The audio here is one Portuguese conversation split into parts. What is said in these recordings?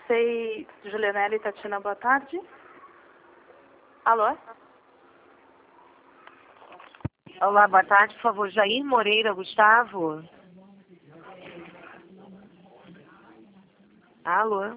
Sei, Julianelli e Tatiana, boa tarde. Alô? Olá, boa tarde, por favor. Jair Moreira, Gustavo. Alô?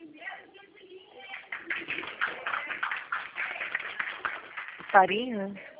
Farinha?